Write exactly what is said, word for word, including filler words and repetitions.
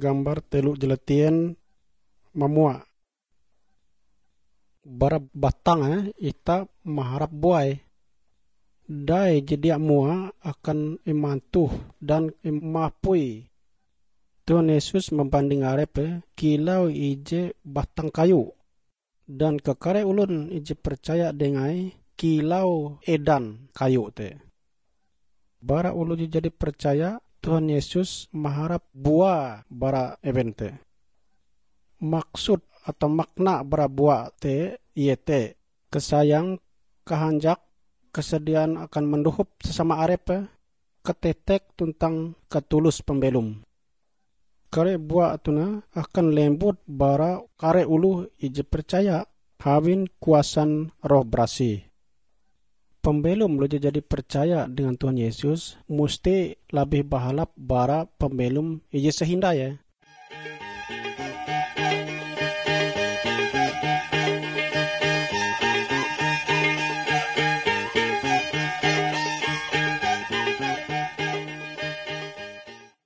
gambar teluk jelatien mamua. Bara batang eh, ita maharap buai. Dai jadi mua akan imantuh dan imapui. Tuhan Yesus membanding arep eh, kilau ije batang kayu. Dan kekare ulun ije percaya dengai kilau edan kayu te. Bara ulun jadi percaya Tuhan Yesus maharap buah bara evente. Maksud atau makna bara buah te iete kesayang, kehanjak, kesediaan akan menduhup sesama arep, ketetek tentang ketulus pembelum. Kare buah tuna akan lembut bara kare ulu ije percaya hawin kuasan roh berasi. Pembelum lo jadi percaya dengan Tuhan Yesus mesti lebih bahalap bara pembelum ije sehindai ya.